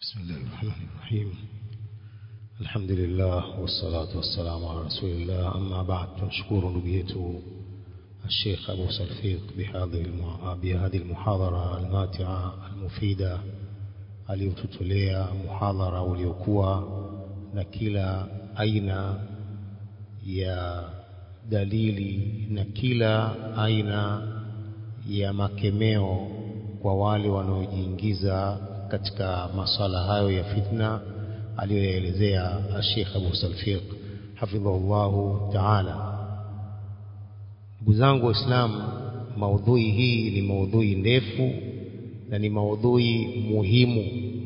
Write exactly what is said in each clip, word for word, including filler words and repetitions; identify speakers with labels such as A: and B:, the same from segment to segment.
A: بسم الله الرحمن الرحيم. الحمد لله والصلاة والسلام على رسول الله. أما بعد، نشكر نبيته الشيخ أبو سلفيق بهذه المحاضرة الماتعة المفيدة aliyotutolea muhadhara uliokuwa na kila aina ya dalili na kila aina ya makemeo kwa wale wanaojiingiza katika masala hayo ya fitna aliyoelezea Sheikh Abu Salfiq hafidhahullahu ta'ala. Ndugu zangu Waislamu, maudhui hii ni maudhui ndefu na ni maudhui muhimu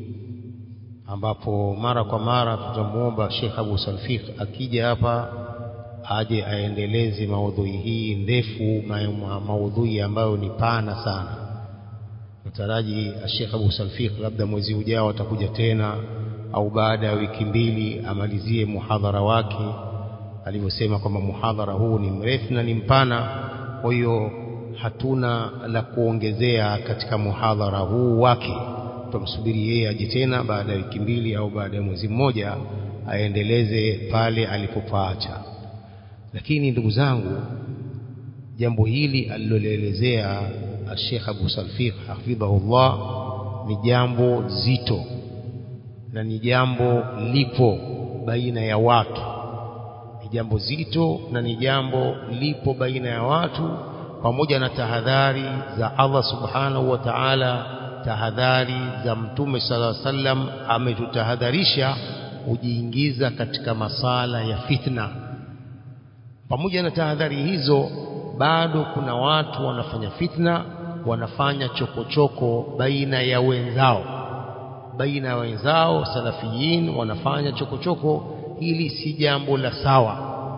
A: ambapo mara kwa mara tutamuomba Sheikh Abu Salfiq akija hapa aje aendeleze maudhui hii ndefu, maudhui ambayo ni pana sana. Nataraji Sheikh Abu Salfiq labda mwezi ujao atakuja tena au baada ya wiki mbili amalizie muhadhara wake. Alivyosema kwamba muhadhara huu ni mrefu na ni mpana, kwa hiyo hatuna la kuongezea katika muhadhara huu wake. Tumsubiri yeye aje tena baada ya wiki mbili au baada ya mwezi mmoja aendeleze pale alipopaacha. Lakini ndugu zangu, jambo hili aliloelezea Sheikh Abu Salfiq hafidhahullah ni jambo zito na ni jambo lipo baina ya watu. Ni jambo zito na ni jambo lipo baina ya watu, pamoja na tahadhari za Allah subhanahu wa ta'ala, tahadhari za Mtume sallallahu alaihi wasallam. Ametutahadharisha kujiingiza katika masala ya fitna. Pamoja na tahadhari hizo, bado kuna watu wanafanya fitna, wanafanya chokochoko baina ya wenzao, baina ya wenzao salafiyin wanafanya chokochoko. Hili si jambo la sawa,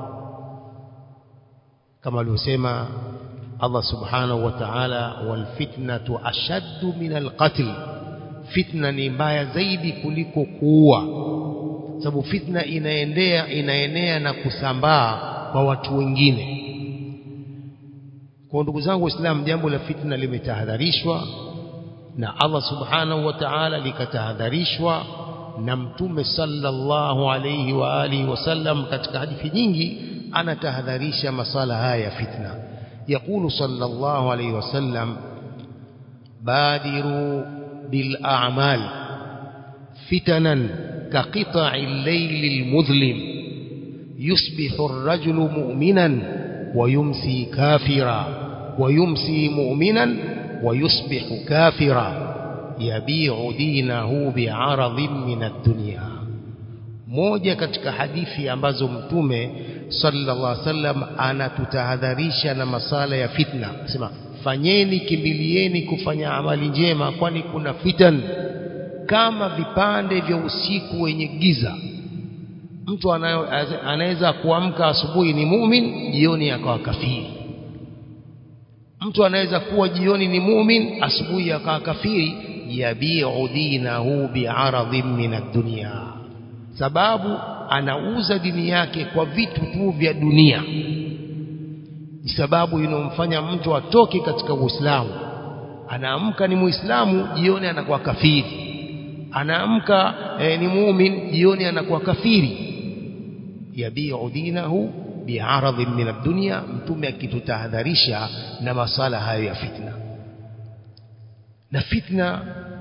A: kama alivyosema Allah subhanahu wa ta'ala, wal fitnatu ashaddu min alqatl, fitna ni mbaya zaidi kuliko kuua, sababu fitna inaendea inaenea na kusambaa kwa watu wengine. Kwa ndugu zangu Waislamu, jambo la fitna limetahadharishwa na Allah subhanahu wa ta'ala, likatahadharishwa na Mtume sallallahu alayhi wa alihi wasallam. Katika hadithi nyingi anatahadharisha masala haya ya fitna. Yaqulu sallallahu alayhi wasallam, badiru bil a'mal fitanan ka qita'i al-layli al-mudhlim yusbihu ar-rajulu mu'minan wa yumsi kafira wa yumsi mu'minan wa yusbihu kafira yabi'u dinahu bi'aradhin min ad-dunya. Moja katika hadithi ambazo Mtume sallallahu alaihi wasallam anatutahadharisha na masala ya fitna, anasema fanyeni, kimbilieni kufanya amali njema, kwani kuna fitan kama vipande vya usiku wenye giza. Mtu anaweza kuamka asubuhi ni muumini, jioni akawa kafiri. Mtu anaweza kuwa jioni ni muumini, asubuhi akawa kafiri. Yabi'u dinahu bi'aradhin min ad-dunya, sababu anauza dini yake kwa vitu tu vya dunia. Ni sababu inomfanya mtu atoke katika Uislamu. Anaamka ni Muislamu, jioni anakuwa kafiri. Anaamka eh, ni muumini, jioni anakuwa kafiri. Yabi'u dinahu bi'aradhin min ad-dunya. Mtume akitutahadharisha na masala hayo ya fitna. Na fitna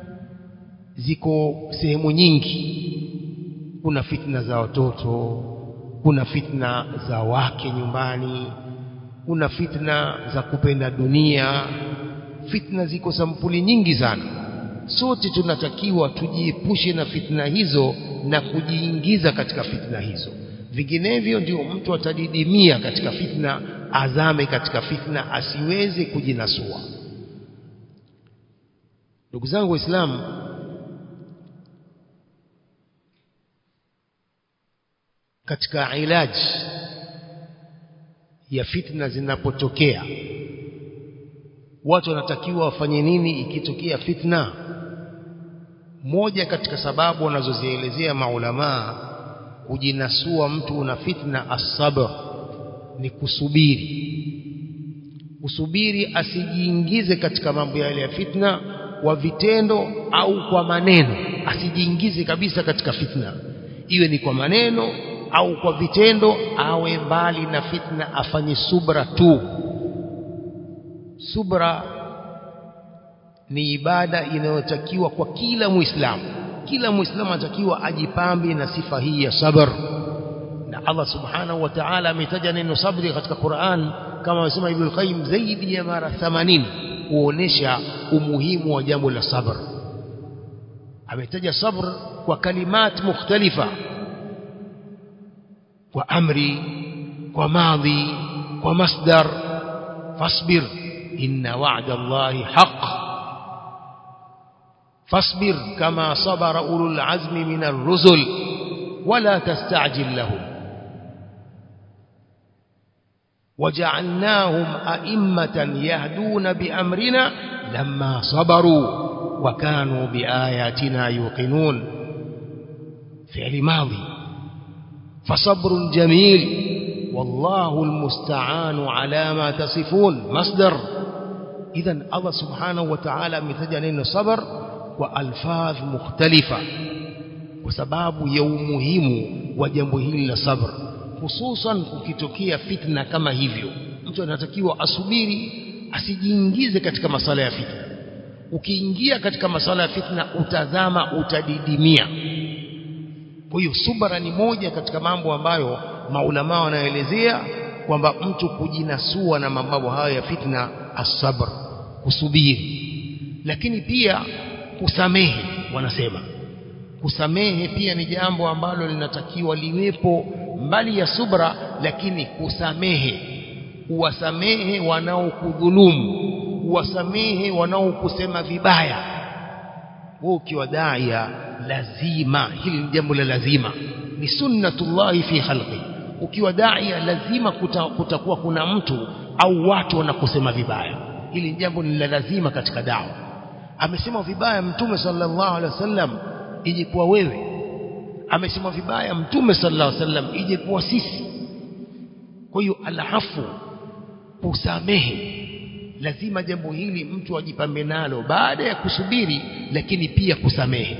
A: ziko sehemu nyingi. Kuna fitna za watoto, kuna fitna za wake nyumbani, kuna fitna za kupenda dunia. Fitna ziko sampuli nyingi sana. Sote tunatakiwa tujiepushe na fitna hizo na kujiingiza katika fitna hizo. Vinginevyo ndio mtu atadidimia katika fitna, azame katika fitna, asiweze kujinasua. Ndugu zangu Waislamu, katika ilaji ya fitna zinapotokea, watu wanatakiwa wafanye nini ikitokea fitna? Moja katika sababu wanazozielezea maulamaa kujinasua mtu na fitna, as-sabr, ni kusubiri. Usubiri asijiingize katika mambo yale ya fitna, kwa vitendo au kwa maneno, asijiingize kabisa katika fitna, iwe ni kwa maneno au kwa vitendo, awe mbali na fitna, afanye subra tu. Subra ni ibada inayotakiwa kwa kila Muislamu. Kila Muislamu anatakiwa ajipambe na sifa hii ya sabr. Na Allah subhanahu wa ta'ala ametaja neno sabri katika Qur'an, kama amesema Ibn al-Qayyim, zaidi ya mara themanini kuonesha umuhimu wa jambo la sabr. Ametaja sabr kwa kalimat mukhtalifa, kwa amri, kwa madhi, kwa masdar. Fasbir inna wa'da Allahi haqq, fasbir kama sabara ulul azmi min ar-rusul wala tastajil lahum waja'alnahum a'immatan yahduna biamrina lamma sabaru wa kanu biayatina yuqinun. fi'li madhi, fasabrun jamil wallahu almusta'anu ala ma tasifun. masdar. idhan Allah subhanahu wa ta'ala ametaja neno sabr kwa alfadh mukhtalifa kwa sababu ya umuhimu wa jambo hili la sabr, hususan ukitokea fitna kama hivyo. Mtu anatakiwa asubiri, asijiingize katika masala ya fitna. Ukiingia katika masala ya fitna utazama, utadidimia. Kwa hiyo subra ni moja katika mambo ambayo maulama wanaelezea kwamba mtu kujinasua na mambo hayo ya fitna, as-sabr, kusubiri. Lakini pia kusamehe, wanasema kusamehe pia ni jambo ambalo linatakiwa liwepo mbali ya subra. Lakini kusamehe, uwasamehe wanaokudhulumu, uwasamehe wanaokusema vibaya. Wewe ukiwa daia, lazima hili ni jambo la lazima, ni sunnatullahi fi khalqi. Ukiwa daia lazima kutakuwa kuna mtu au watu wanakusema vibaya. Hili ni jambo la lazima katika dawa. Amesema vibaya Mtume sallallahu alaihi wasallam, ije kuwa wewe. Amesema vibaya Mtume sallallahu alaihi wasallam, ije kuwa sisi. Kwa hiyo alafu, kusamehe, lazima jambo hili mtu ajipambe nalo baada ya kusubiri, lakini pia kusamehe.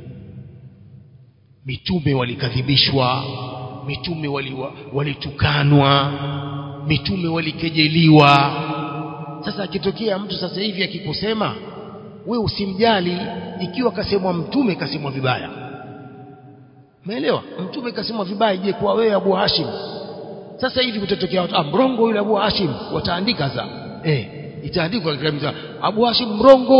A: Mitume walikadhibishwa, mitume walitukanwa, wali mitume walikejeliwa. Sasa akitokea mtu sasa hivi akikusema, wewe usimjali. Ikiwa kasemwa mtume, kasemwa vibaya, umeelewa? Mtume kasemwa vibaya, je kwa wewe Abu Hashim? Sasa hivi kutatokea watu, ah, mrongo yule Abu Hashim, wataandika sasa, eh itaandikwa katika Abu Hashim mrongo.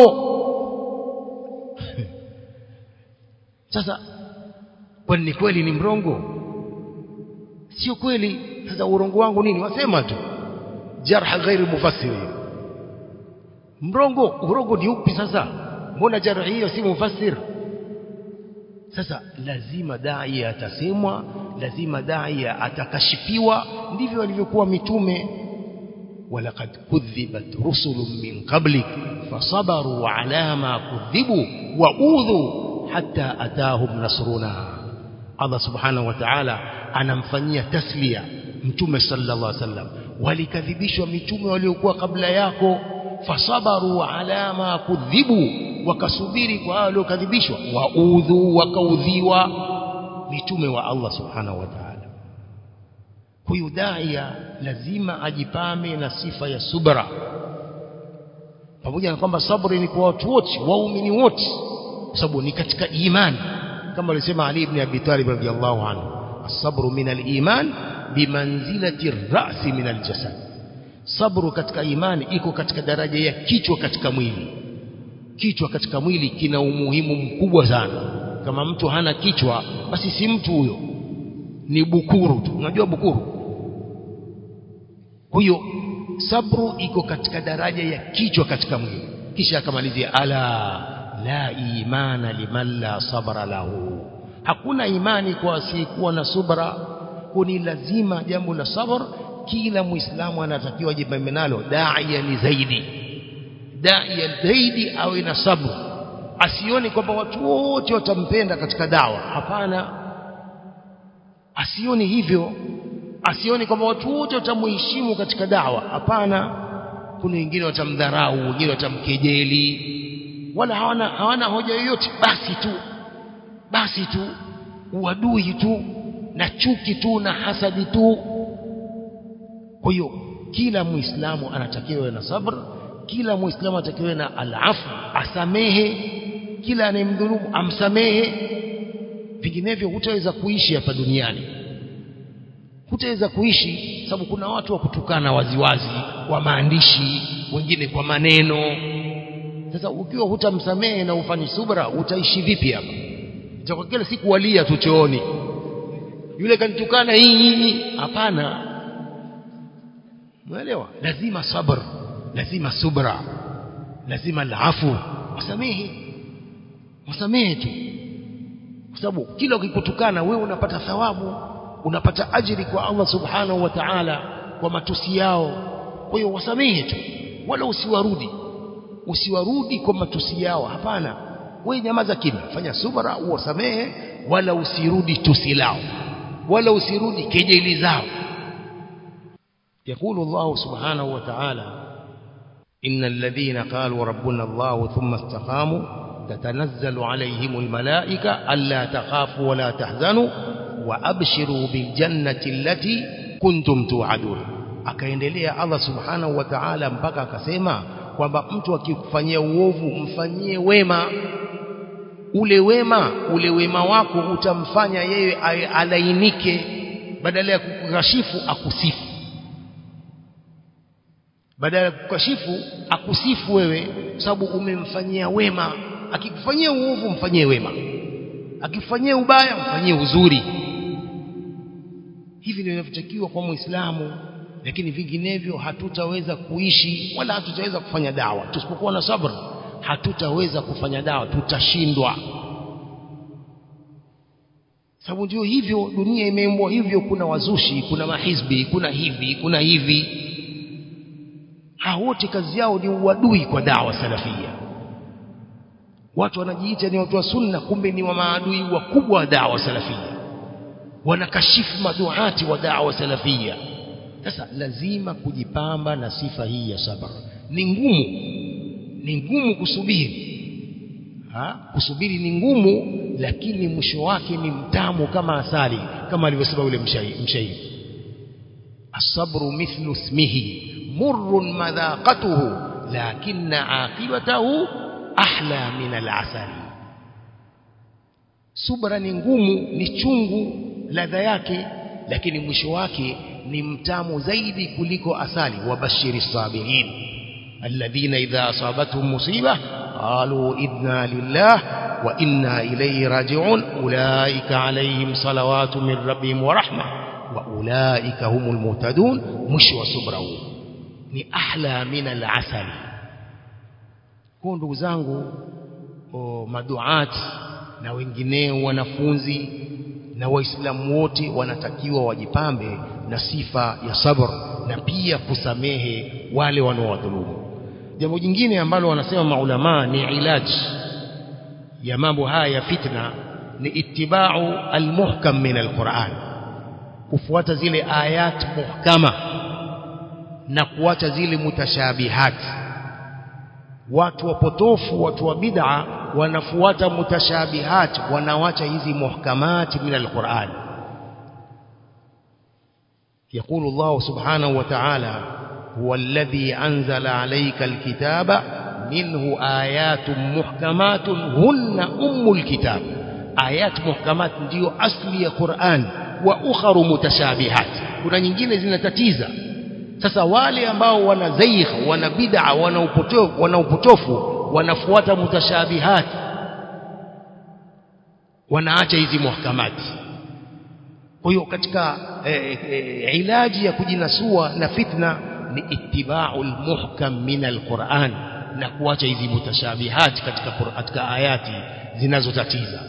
A: Sasa kwani ni kweli ni mrongo? Sio kweli. Sasa urongo wangu nini? Wasema tu jarh ghairi mufassir. Mrongo, urongo ni upi sasa? Mbona jarh hiyo si mufassir? Sasa lazima dai atasemwa, lazima dai atakashifiwa. Ndivyo walivyokuwa mitume. walaqad kudhibat rusulun min qablik fasabaru ala ma kudhibu wa udhu hatta atahum nasruna. Allah subhanahu wa ta'ala anamfanyia taslia mtume sallallahu alaihi wasallam. Walikadhibishwa mitume waliokuwa kabla yako, fasabaru ala ma kudhibu, wakasubiri kwa wale waliokadhibishwa, wa udhu, wakaudhiwa mitume wa Allah subhanahu wa ta'ala. Huyu daia lazima ajipame na sifa ya subra, pamoja na kwamba sabri ni kwa watu wote, waumini wote, kwa sababu ni katika imani, kama alisema Ali ibn Abi Talib radhiyallahu anhu, as-sabru min al-iman bimanzilati ar-ra'si min al-jasad. Sabru katika imani iko katika daraja ya kichwa katika mwili. Kichwa katika mwili kina umuhimu mkubwa sana. Kama mtu hana kichwa, basi si mtu huyo, ni bukuru tu. Unajua bukuru? Huyo sabru iko katika daraja ya kichwa katika mwili. Kisha akamalizia, ala la imana liman la sabra lahu. Hakuna imani kwa asiyekuwa na subra. Kuni lazima jambo la sabr kila muislamu anatakiwa ajipambe nalo. Daia ni zaidi, daia zaidi awe na sabr. Asione kwamba watu wote watampenda katika dawa. Hapana, asione hivyo. Asione kwamba watu wote watamuheshimu katika dawa. Hapana, kuna wengine watamdharau, wengine watamkejeli. wala hawana hawana hoja yoyote, basi tu basi tu uadui tu na chuki tu na hasadi tu. Kwa hiyo kila muislamu anatakiwa na sabr, kila muislamu anatakiwa na al-afu, asamehe kila anayemdhulumu, amsamehe. Vinginevyo hutaweza kuishi hapa duniani, hutaweza kuishi, sababu kuna watu wa kutukana waziwazi kwa maandishi, wengine kwa maneno. Sasa ukiwa hutamsamehe na ufanye subra, utaishi vipi hapa? Itakuwa kila siku walia tu chooni, yule kanitukana hii hii. Hapana, unaelewa? Lazima sabr, lazima subra, lazima al-afu, wasamehe, wasamehe tu, kwa sababu kila ukikutukana wewe unapata thawabu, unapata ajiri kwa Allah subhanahu wa ta'ala kwa matusi yao. Kwa hiyo wasamehe tu, wala usiwarudi, usiwarudi kwa matusi yao. Hapana, wewe nyamaza kimya, fanya subra, uwasamehe, wala usirudi tusi lao, wala usirudi kejeli zao. يقول الله سبحانه وتعالى: إن الذين قالوا ربنا الله ثم استقاموا تتنزل عليهم الملائكة ألا تخافوا ولا تحزنوا وأبشروا بالجنة التي كنتم توعدون. akaendelea Allah subhanahu wa ta'ala mpaka akasema kwamba mtu akikufanyia uovu mfanyie wema. Ule wema, ule wema wako utamfanya yeye alainike, badala ya kukashifu akusifu, badala ya kukashifu akusifu wewe, sababu umemfanyia wema. Akikufanyia uovu mfanyie wema, akifanyia ubaya mfanyie uzuri. Hivi ndivyo inavyotakiwa kwa Muislamu, lakini vinginevyo hatutaweza kuishi wala hatutaweza kufanya dawa. Tusipokuwa na sabr hatutaweza kufanya dawa, tutashindwa. Sababu ndio hivyo, dunia imeumbwa hivyo. Kuna wazushi, kuna mahizbi, kuna hivi, kuna hivi. Hao wote kazi yao ni uadui kwa dawa salafia. Watu wanajiita ni watu wa sunna, kumbe ni wa maadui wakubwa wa dawa salafia, wanakashifu maduati wa dawa salafia. Sasa lazima kujipamba na sifa hii ya sabr. Ni ngumu, ni ngumu kusubiri ha? Kusubiri ni ngumu, lakini mwisho wake ni mtamu kama asali, kama alivyosema yule mshairi: as-sabru mithlu ismihi murrun madhaqatuhu lakinna aqibatahu ahla min al-asali. Subra ni ngumu, ni chungu ladha yake, lakini mwisho wake ni mtamu zaidi kuliko asali. Wabashiri sabirin alladhina idha asabatuhum musiba qalu inna lillah wa inna ilayhi raji'un ulaika alayhim salawatu min rabbihim wa rahma wa ulaika humul muhtadun. Mwisho wa subra huu ni ahla min al-asali. Kwa ndugu zangu maduati na wengineo, wanafunzi na waislamu wote wanatakiwa wajipambe na sifa ya sabr na pia kusamehe wale wanaowadhulumu. Jambo jingine ambalo wanasema maulama ni ilaji ya mambo haya ya fitna ni ittiba'u almuhkam min alquran, kufuata zile ayat muhkama na kuacha zile mutashabihat. Watu wapotofu, watu wa bid'a wanafuata mutashabihat, wanawacha hizi muhkamat min alquran. يقول الله سبحانه وتعالى: هو الذي أنزل عليك الكتاب منه آيات محكمات هن أم الكتاب. آيات محكمات ndio asli ya Qur'an, wa ukharu mutashabihat, kuna nyingine zinatatiza. Sasa wale ambao wana zaigh, wana bid'a, wana upotofu, wana upotofu wanafuata mutashabihat, wanaacha hizi muhkamati. Kwa hiyo katika e, e, ilaji ya kujinasua na fitna ni ittiba'u al-muhkam min al-Qur'an, na kuacha hizi mutashabihat katika katika ayati zinazotatiza.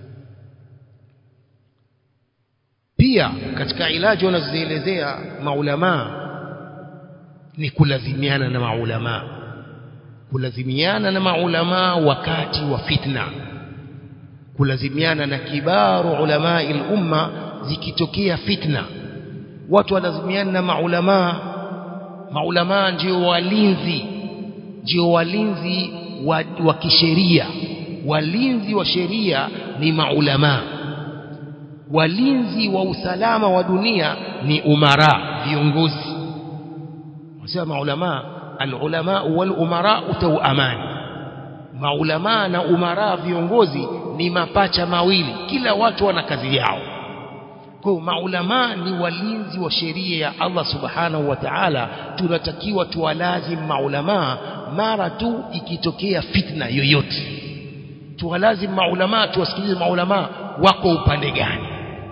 A: Pia katika ilaji wanazoelezea maulama ni kulazimiana na maulama, kulazimiana na maulama wakati wa fitna, kulazimiana na kibaru ulama al-umma zikitokea fitna. Watu walazimiana na maulama. Maulama ndio walinzi, ndio walinzi wa, wa kisheria. Walinzi wa sheria ni maulama, walinzi wa usalama wa dunia ni umara, viongozi. Wasema maulama, alulama wal umara tawamani. Maulama na umara, viongozi, ni mapacha mawili, kila watu wana kazi yao. Kwa maulama ni walinzi wa sheria ya Allah subhanahu wa ta'ala. Tunatakiwa tuwalazim maulama mara tu ikitokea fitna yoyote. Tuwalazim maulama, tuwasikilize maulama wako upande gani,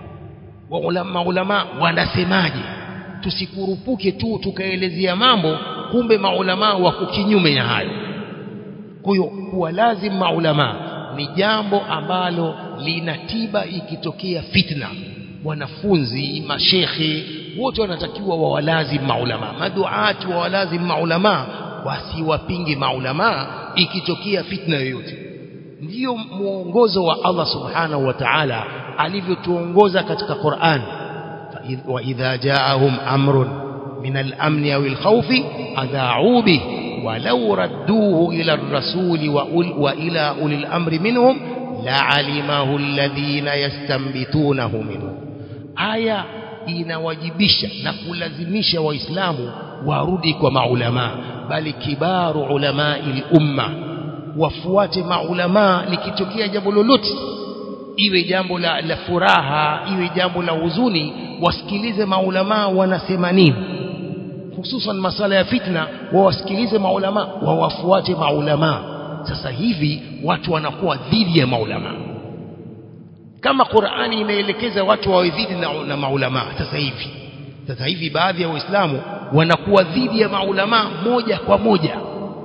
A: maulama wanasemaje. Tusikurupuke tu tukaelezea mambo kumbe maulama wako kinyume na hayo. Kwa hiyo kuwalazim maulama ni jambo ambalo linatiba ikitokea fitna. Wanafunzi, mashekhe, wote wanatakiwa wawalazim maulama. Maduati wawalazim maulama, wasiwapinge maulama ikitokea fitna yoyote. Ndiyo muongozo wa Allah subhanahu wa ta'ala alivyotuongoza katika Qur'an. Wa idha ja'ahum amrun min al-amn aw al-khawf adha'u bihi wa law radduhu ila ar-rasul wa ila ulil amri minhum la'alimahu alladhina yastanbitunahu minhum. Aya inawajibisha na kulazimisha waislamu warudi kwa maulama, bali kibaru ulama'il umma, wafuate maulama likitokea jambo lolote, iwe jambo la, la furaha, iwe jambo la huzuni, wasikilize maulama wanasema nini. Hususan masala ya fitna, wawasikilize maulama, wawafuate maulama. Sasa hivi watu wanakuwa dhidi ya maulama, kama Qur'ani imeelekeza watu wawe dhidi na, na maulama. Sasa hivi sasa hivi baadhi ya waislamu wanakuwa dhidi ya maulama moja kwa moja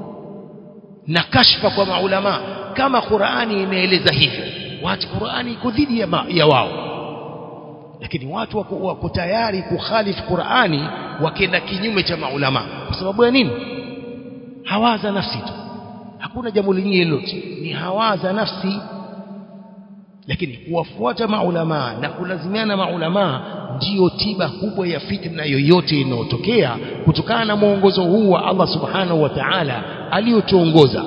A: na kashfa kwa maulama, kama Qur'ani imeeleza hivyo. Watu Qur'ani iko dhidi ya, ya wao, lakini watu wako, wako tayari kukhalifu Qur'ani wakenda kinyume cha maulama. Kwa sababu ya nini? Hawaza nafsi tu, hakuna jambo lingine lolote, ni hawaza nafsi. Lakini kuwafuata maulama na kulazimiana maulama ndiyo tiba kubwa ya fitna yoyote inayotokea kutokana na mwongozo huu wa Allah subhanahu wa ta'ala aliyotuongoza.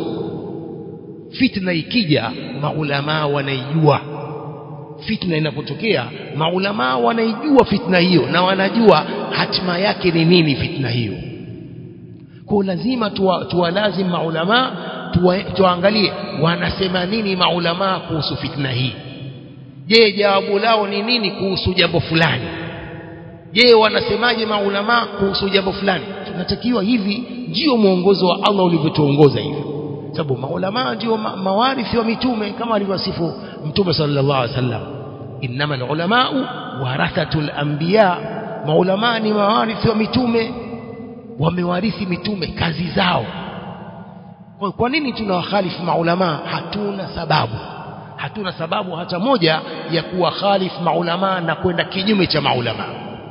A: Fitna ikija, maulama wanaijua. Fitna inapotokea, maulama wanaijua fitna hiyo na wanajua hatima yake ni nini fitna hiyo. Kwa lazima tuwalazim maulama, tuangalie wanasema nini maulama kuhusu fitna hii. Je, jawabu lao ni nini kuhusu jambo fulani? Je, wanasemaje maulama kuhusu jambo fulani? Tunatakiwa hivi, ndio mwongozo wa Allah ulivyotuongoza hivi. Sababu maulama ndio ma mawarithi wa mitume, kama alivyosifu Mtume sallallahu alaihi wasallam, innamal ulamau warathatul anbiya. Maulama ni mawarithi wa mitume, wamewarithi mitume kazi zao. Kwa, kwa nini tunawakhalifu maulama? Hatuna sababu, hatuna sababu hata moja ya kuwakhalifu maulama na kwenda kinyume cha maulama.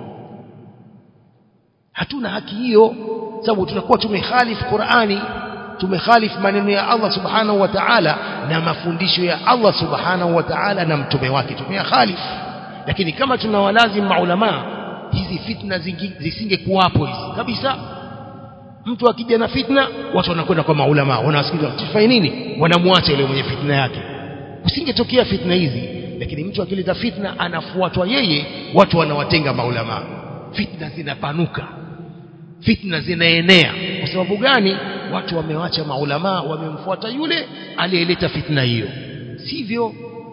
A: Hatuna haki hiyo, sababu tunakuwa tumekhalifu Qur'ani, tumekhalifu maneno ya Allah subhanahu wa ta'ala na mafundisho ya Allah subhanahu wa ta'ala na mtume wake, tumekhalifu. Lakini kama tunawalazim maulama, hizi fitna zisingekuwapo hizi kabisa. Mtu akija na fitna, watu wanakwenda kwa maulama, wanawasikiliza, tufanye nini? Wanamwacha yule mwenye fitna yake. Usingetokea fitna hizi, lakini mtu akileta fitna anafuatwa yeye, watu wanawatenga maulama. Fitna zinapanuka, fitna zinaenea. Kwa sababu gani? Watu wamewacha maulama, wamemfuata yule aliyeleta fitna hiyo, sivyo?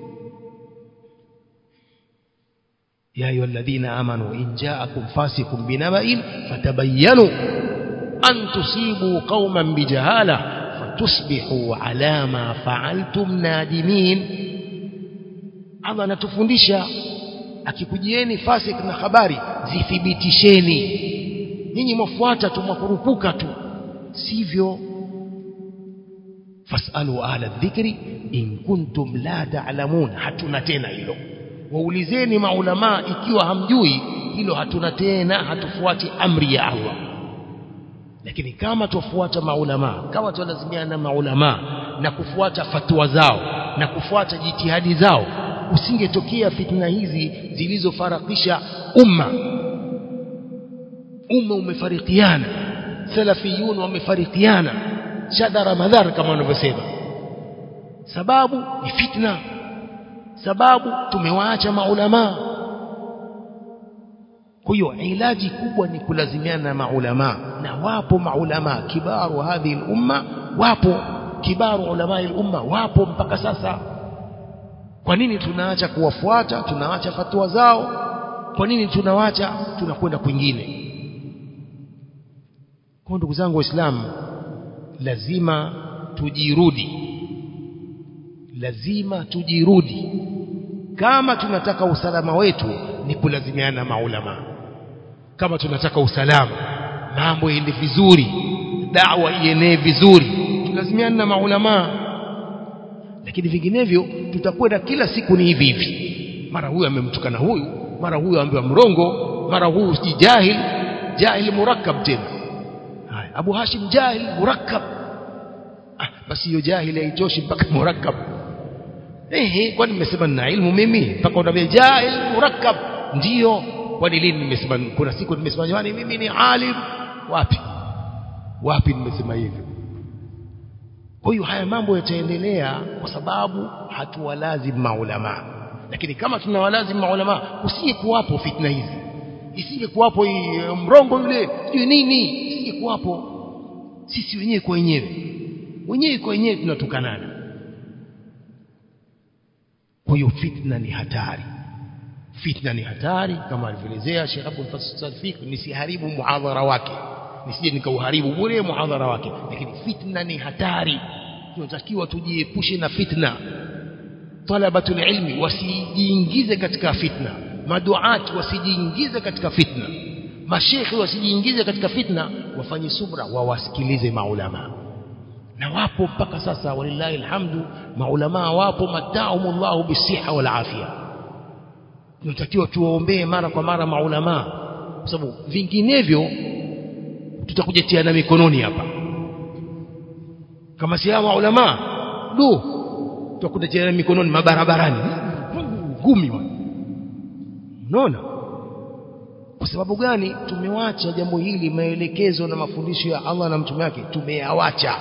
A: Ya ayyuhalladhina amanu in ja'akum fasiqun binaba'in fatabayyanu an tusibu qauman bijahala fatusbihu ala ma fa'altum nadimin. Allah anatufundisha, akikujieni fasik na habari zithibitisheni. Nyinyi mwafuata tu, mwakurupuka tu, sivyo? Fasalu ahla dhikri in kuntum la ta'lamun. Hatuna tena hilo. Waulizeni maulama ikiwa hamjui hilo. Hatuna tena, hatufuati amri ya Allah. Lakini kama tufuata maulama, kama tulazimiana na maulama na kufuata fatwa zao na kufuata jitihadi zao, usingetokea fitna hizi zilizofarakisha umma. Umma umefarikiana, salafiyun wamefarikiana, shadara madhar kama wanavyosema. Sababu ni fitna, sababu tumewaacha maulama. Kwa hiyo ilaji kubwa ni kulazimiana na maulama, na wapo maulama kibaru hadhi al-umma, wapo kibaru ulama al-umma, wapo mpaka sasa. Kwa nini tunaacha kuwafuata, tunaacha fatwa zao? Kwa nini tunawaacha tunakwenda kwingine? Kwa ndugu zangu Waislamu, lazima tujirudi, lazima tujirudi. Kama tunataka usalama wetu ni kulazimiana na maulama. Kama tunataka usalama, mambo yaende vizuri, da'wa ienee vizuri, tulazimiana na maulama. Lakini vinginevyo tutakwenda kila siku ni hivi hivi, mara huyu amemtukana huyu, mara huyu ambiwa mrongo, mara huyu si jahil, jahil murakkab tena. Haya, Abu Hashim jahil murakkab. Ah, basi hiyo jahil haitoshi mpaka murakkab. Ehe, kwani nimesema nina ilmu mimi mpaka unambia jahil murakkab? Ndio. Kwani lini nimesema? Kuna siku nimesema jamani mimi ni alim? Wapi wapi nimesema hivyo? Kwa hiyo haya mambo yataendelea kwa sababu hatuwalazim maulama. Lakini kama tunawalazim maulama, usije kuwapo fitna hizi, isije kuwapo mrongo yule sio nini, isije kuwapo. Sisi wenyewe kwa wenyewe wenyewe kwa wenyewe tunatukanana. Kwa hiyo fitna ni hatari, fitna ni hatari kama alivyoelezea Sheikh Abdul Fattah Fik. Nisiharibu muhadhara wake, nisije nikauharibu bure muhadhara wake, lakini fitna ni hatari. Tunatakiwa tujiepushe na fitna. Talabatul ilmi wasijiingize katika fitna, maduati wasijiingize katika fitna, mashekhi wasijiingize katika fitna, wafanye subra, wawasikilize maulama. Na wapo mpaka sasa walillahi alhamdu, maulama wapo, mataumullahu bisiha wal afia. Tunatakiwa tuwaombee mara kwa mara maulama, kwa sababu vinginevyo tutakuja tiana mikononi hapa. Kama si hawa ulama du tutakuja tiana mikononi mabarabarani ngumi. Unaona kwa sababu gani? Tumewacha jambo hili, maelekezo na mafundisho ya Allah na mtume wake tumeyawacha.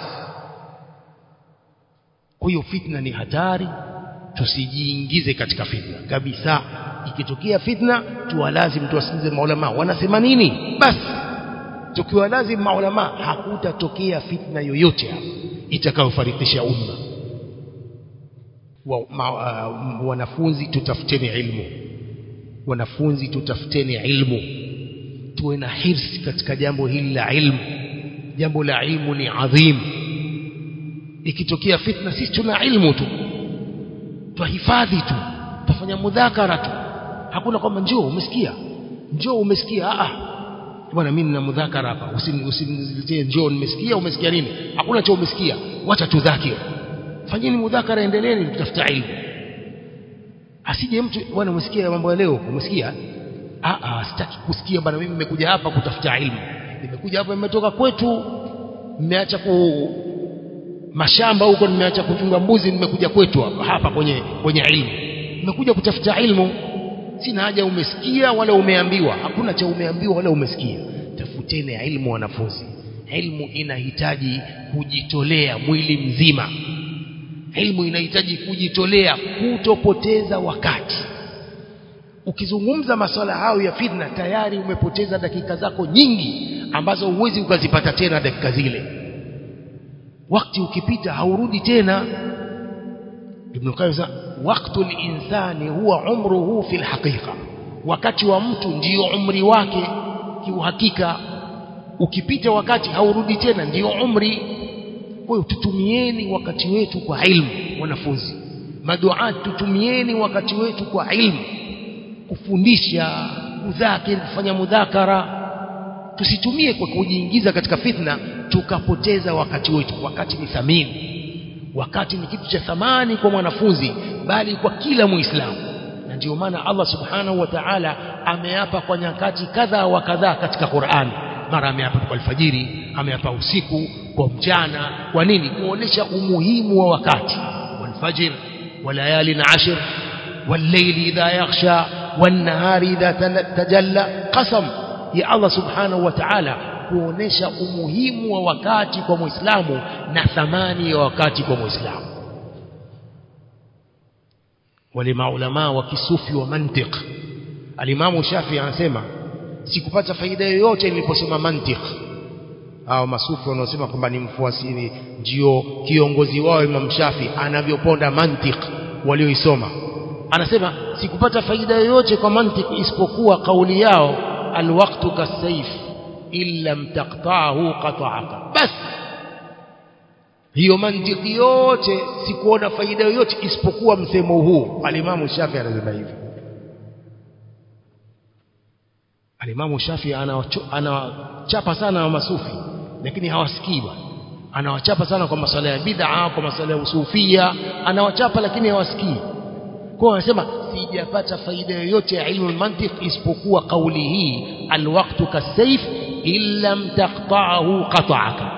A: Kwa hiyo fitna ni hatari, tusijiingize katika fitna kabisa. Ikitokea fitna tuwalazim tuwasikilize maulama wanasema nini, basi tukiwa lazim maulama hakutatokea fitna yoyote hapo itakayofarikisha umma. Wa, ma, uh, wanafunzi tutafuteni ilmu, wanafunzi tutafuteni ilmu, tuwe na hirsi katika jambo hili la ilmu. Jambo la ilmu ni adhim. Ikitokea fitna sisi tuna ilmu tu, tuhifadhi tu, tufanya mudhakara tu. Hakuna kwamba njoo umesikia, njoo umesikia. Ah bwana mimi nina mudhakara hapa, usiniletee njoo nimesikia umesikia nini. Hakuna cha umesikia, wacha tudhakiri. Fanyeni mudhakara, endeleeni kutafuta ilmu. Asije mtu bwana umesikia mambo ya leo umesikia, ah ah sitaki kusikia bwana, mimi nimekuja hapa kutafuta ilmu. Nimekuja hapa, nimetoka kwetu, nimeacha ku mashamba huko, nimeacha kuchunga mbuzi, nimekuja kwetu hapa hapa kwenye kwenye ilmu. Nimekuja kutafuta ilmu. Sina haja umesikia wala umeambiwa, hakuna cha umeambiwa wala umesikia. Tafuteni ilmu wanafunzi. Ilmu inahitaji kujitolea mwili mzima. Ilmu inahitaji kujitolea, kutopoteza wakati. Ukizungumza masuala hayo ya fitna, tayari umepoteza dakika zako nyingi ambazo huwezi ukazipata tena dakika zile. Wakati ukipita haurudi tena. Ibn Qayyim sasa, waqtul insani huwa umruhu fil haqiqa, wakati wa mtu ndio umri wake kiuhakika. Ukipita wakati haurudi tena, ndio umri. Kwa hiyo tutumieni wakati wetu kwa ilmu wanafunzi, maduat, tutumieni wakati wetu kwa ilmu, kufundisha, kudhakiri, kufanya mudhakara. Tusitumie kwa kujiingiza katika fitna tukapoteza wakati wetu. Wakati ni thamini, wakati ni kitu cha thamani kwa mwanafunzi, bali kwa kila Muislamu. Na ndio maana Allah subhanahu wa ta'ala ameapa kwa nyakati kadha wa kadha katika Qur'an. Mara ameapa kwa alfajiri, ameapa usiku, kwa mchana. Kwa nini? Kuonesha umuhimu wa wakati. Walfajr walayalin ashr wallayli idha yaghsha wan nahari idha tajalla. Qasam ya Allah subhanahu wa ta'ala kuonesha umuhimu wa wakati kwa Muislamu na thamani ya wakati kwa Muislamu. Wale maulama wa kisufi wa mantiq, alimamu Shafi anasema sikupata faida yoyote niliposoma mantiq. Hao masufi wanaosema kwamba ni mfuasi ndio kiongozi wao Imam Shafi anavyoponda mantiq walioisoma, anasema sikupata faida yoyote kwa mantiq isipokuwa kauli yao alwaqtu kasayf illa taqta'ahu qata'aka. Bas hiyo mantiki yote sikuona faida yoyote isipokuwa msemo huu. Alimamu Shafi anasema hivi. Alimamu Shafi anawachapa sana wa masufi, lakini hawasikii bwana. Anawachapa sana kwa masuala ya bid'a, kwa masuala ya usufia, anawachapa lakini hawasikii. Kwa anasema sijapata faida yoyote ya ilmu al-mantiq isipokuwa kauli hii alwaqtu kasayf illa taqta'ahu qata'aka.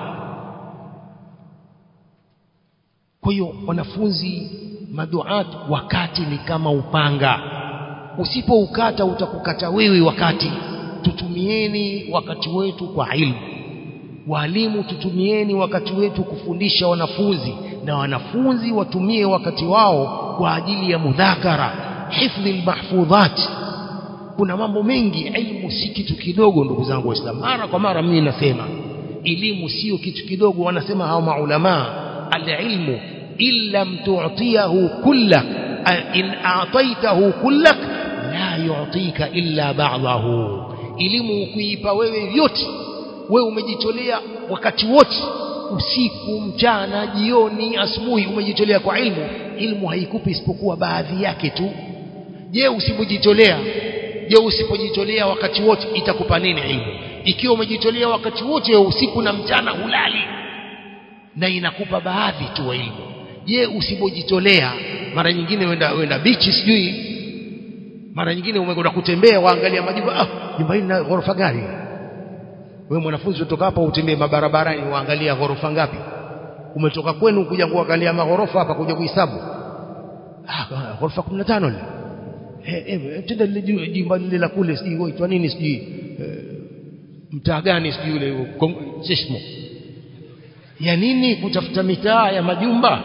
A: Kwa hiyo wanafunzi maduat, wakati ni kama upanga, usipoukata utakukata wewe wakati. Tutumieni wakati wetu kwa ilmu. Walimu, tutumieni wakati wetu kufundisha wanafunzi, na wanafunzi watumie wakati wao kwa ajili ya mudhakara, hifdhi almahfudhat. Kuna mambo mengi. Ilmu si kitu kidogo ndugu zangu Waislamu. Mara kwa mara mimi nasema elimu sio kitu kidogo. Wanasema hao maulama, al-ilmu illam tu'tiyahu kullak in a'taytahu kullak la yu'tika illa ba'dahu. Elimu kuipa wewe vyote, wewe umejitolea wakati wote, usiku, mchana, jioni, asubuhi, umejitolea kwa ilmu. Ilmu haikupi isipokuwa baadhi yake tu. Je, usipojitolea, je usipojitolea wakati wote itakupa nini ilmu? Ikiwa umejitolea wakati wote, usiku na mchana hulali, na inakupa baadhi tu wa ilmu. Je, usipojitolea, mara nyingine wenda wenda beach sijui, mara nyingine umekwenda kutembea waangalia majumba, ah jumba hili na ghorofa gani? Wewe mwanafunzi utoka hapa utembee mabarabarani waangalia ghorofa ngapi? Umetoka kwenu kuja kuangalia maghorofa hapa kuja kuhesabu, ah ghorofa kumi na tano. Eh eh tenda lile jumba lile la kule sijui huitwa nini sijui mtaa gani sijui ule Sesmo. Ya nini kutafuta mitaa ya majumba?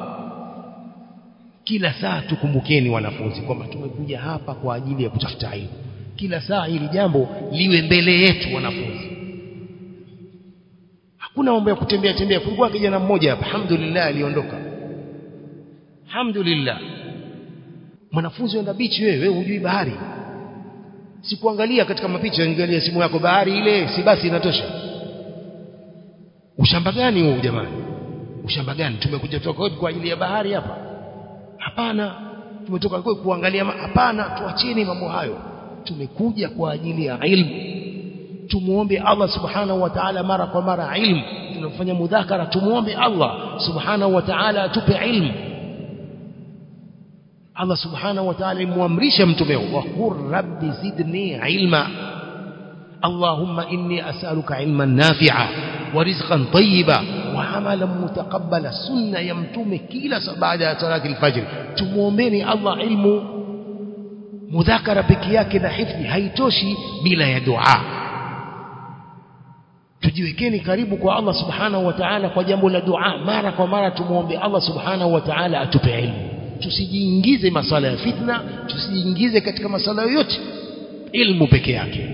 A: Kila saa tukumbukeni wanafunzi kwamba tumekuja hapa kwa ajili ya kutafuta elimu. Kila saa hili jambo liwe mbele yetu wanafunzi. Hakuna mambo ya kutembea tembea. Kulikuwa kijana mmoja hapa, alhamdulillah aliondoka. Alhamdulillah. Mwanafunzi wenda beach, wewe hujui bahari. Sikuangalia katika mapicha, angalia simu yako, bahari ile si basi inatosha. Ushamba gani huo jamani? Ushamba gani? Tumekuja toka kwa ajili ya bahari hapa? Hapana. Tumetoka kwa kuangalia, hapana. Tuacheni mambo hayo. Tumekuja kwa ajili ya ilmu. Tumuombe Allah subhanahu wa ta'ala mara kwa mara ilmu. Tunafanya mudhakara, tumuombe Allah subhanahu wa ta'ala atupe ilmu. Allah subhanahu wa ta'ala muamrisha mtume wa qur rabbi zidni ilma. Allahumma inni as'aluka ilman nafi'a wa rizqan tayyiba wa amalan mutaqabbala. Sunna ya mtume kila baada ya salati al-fajr. Tumuombeni Allah ilmu. Mudhakara peke yake na hifdhi haitoshi bila ya dua. Tujiwekeni karibu kwa Allah subhanahu wa ta'ala kwa jambo la dua. Mara kwa mara tumuombe Allah subhanahu wa ta'ala atupe ilmu. Tusijiingize masala ya fitna, tusijiingize katika masala yoyote, ilmu peke yake.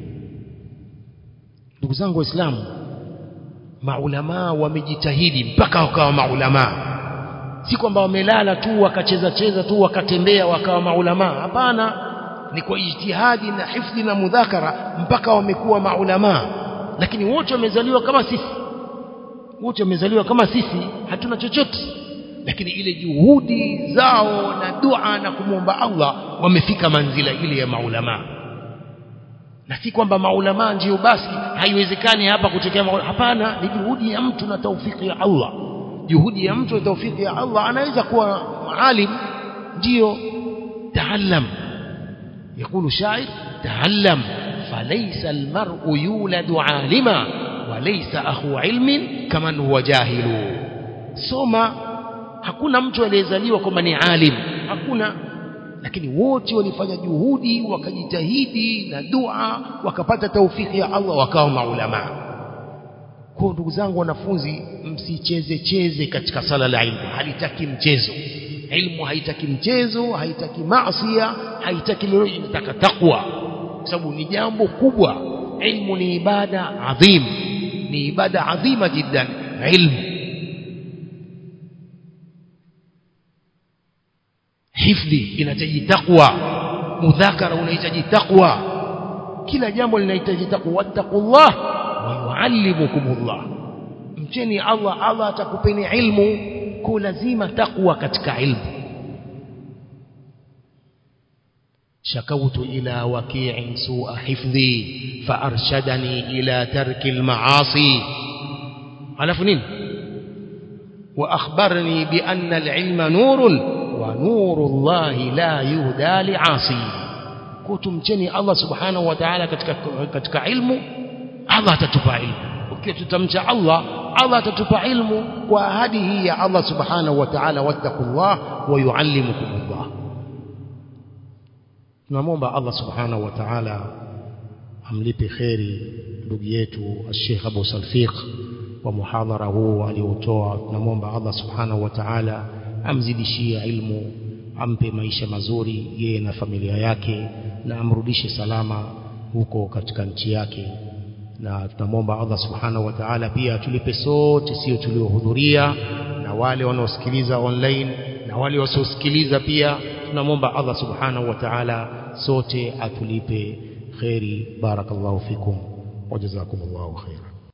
A: Ndugu zangu Waislamu, maulama wamejitahidi mpaka wakawa maulama. Si kwamba wamelala tu wakacheza cheza tu wakatembea wakawa maulama. Hapana, ni kwa ijtihadi na hifdhi na mudhakara mpaka wamekuwa maulama. Lakini wote wamezaliwa kama sisi, wote wamezaliwa kama sisi, hatuna chochote. Lakini ile juhudi zao na dua na kumwomba Allah wamefika manzila ile ya maulama. Na si kwamba maulama ndio basi, haiwezekani hapa kutokea maulama. Hapana, ni juhudi ya mtu na taufiki ya Allah. Juhudi ya mtu na taufiki ya Allah. Anaweza kuwa alim, ndio taallam. يقول شاعر تعلم فليس المرء يولد عالما وليس أخو علم كمن هو جاهل. soma. Hakuna mtu aliyezaliwa kama ni alim, hakuna. Lakini wote walifanya juhudi, wakajitahidi na dua, wakapata taufiki ya Allah, wakawa maulama. Kwa ndugu zangu wanafunzi, msicheze cheze katika sala la ilmu. Halitaki mchezo. Ilmu haitaki mchezo, haitaki maasiya, haitaki lolote, inataka takwa. Kwa sababu ni jambo kubwa. Ilmu ni ibada adhim. Ni ibada adhima jiddan ilmu. Hifdhi inahitaji takwa. Mudhakara unahitaji takwa. Kila jambo linahitaji takwa. Wattaqullah wa yuallimukumullah. Mcheni Allah, Allah atakupeni ilmu. Kwa lazima takwa katika ilmu. Shakawtu ila waki'in su'a hifdhi fa arshadani ila tarki al-ma'asi. alafu nini? Wa akhbarni bi anna al-ilma nurun wa nuru Allahi la yuhda li'asi. Kutumcheni Allah subhanahu wa ta'ala katika katika ilmu, Allah atatupa ilmu. Ukiwa tutamcha Allah, Allah atatupa ilmu kwa ahadi hii ya Allah subhanahu wa ta'ala, wattaqullah wa yuallimukumullah. Tunamwomba Allah subhanahu wa ta'ala amlipe kheri ndugu yetu Sheikh Abu Salfiq wa muhadhara huu aliotoa. Tunamwomba Allah subhanahu wa ta'ala amzidishie ilmu, ampe maisha mazuri yeye na familia yake, na amrudishe salama huko katika nchi yake. Na tunamwomba Allah subhanahu wa ta'ala pia tulipe sote, sio tuliohudhuria na wale wanaosikiliza online na wale wasiosikiliza pia. Tunamwomba Allah subhanahu wa ta'ala sote atulipe kheri. Barakallahu fikum wa jazakumullahu khairan.